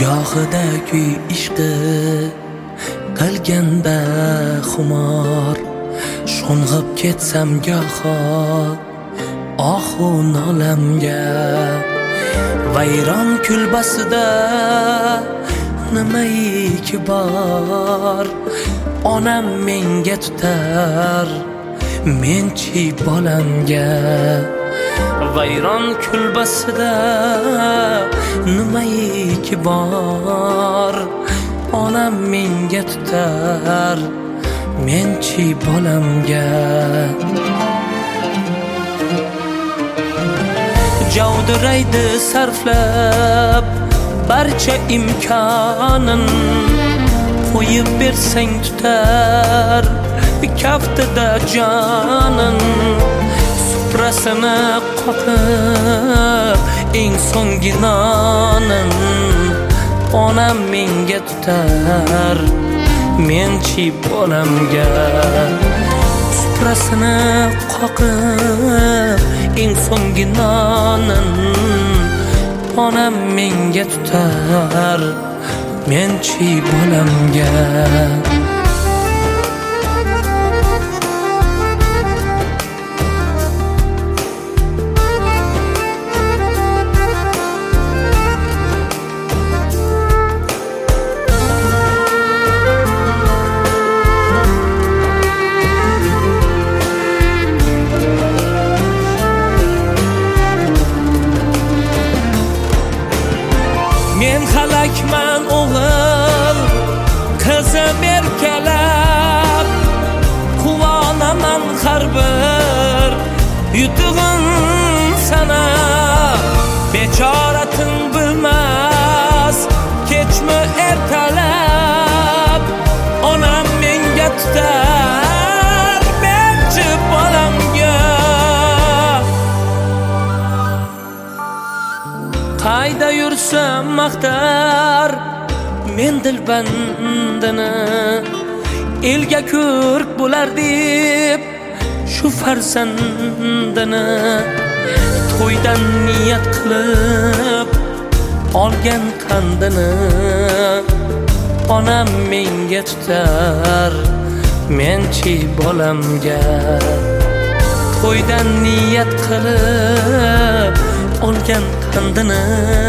gohida kuy ishqi qilganda xumor, sho'ng'ib ketsam goho ohu nolamga. Vayron kulbasida nimaiki bor, onam menga tutar, menchi bolamga. Vayron kulbasida nimaiki bor, onam menga tutar, menchi bolamga. Javdiraydi sarflab barcha imkonin, qo'yib bersang tutar kaftida jonin. Suprasini qoqib eng so'nggi nonin, onam menga tutar, menchi bolamga. Suprasini qoqib eng so'nggi nonin, onam menga tutar, menchi bolamga. Men halakman o'g'il, qizim erkalab, quvonaman har bir yutug'in sanab. Bechoratin bilmas kechmi ertalab, onam menga tutar, menchi bolamga. Qayda yursam maqtar men dilbandini, elga ko'rk bo'lar deb shu farzandini. To'ydan niyat qilib olgan qandini, onam menga tutar, menchi bolamga. To'ydan niyat qilib olgan qandini,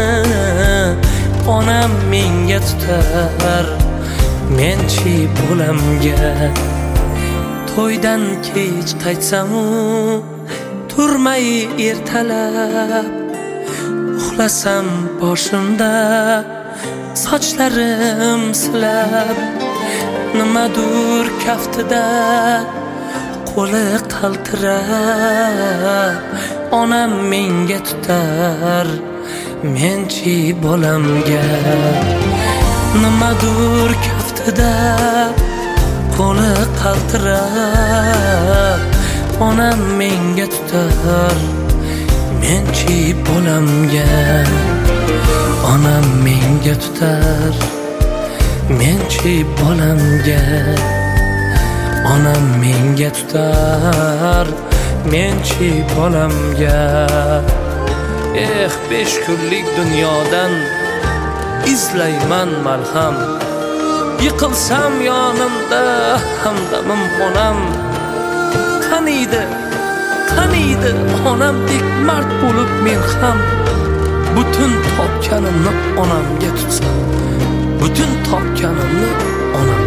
onam menga tutar, menchi bolamga. To'ydan kech qaytsam-u turmay ertalab, uxlasam boshimda sochlarim silab. Nimadur kaftida qo'li qaltirab, onam menga tutar, menchi bolamga. Nimadur kaftida qo'li qaltirab, onam menga tutar, menchi bolamga. Onam menga tutar, menchi bolamga. Onam menga tutar, menchi bolamga. 5 kunlik dunyodan izlayman malham, yiqilsam yonimda hamdamim onam. Qaniydi onamdek mard bo'lib men ham butun topganimni onamga tutsam, butun topganimni onam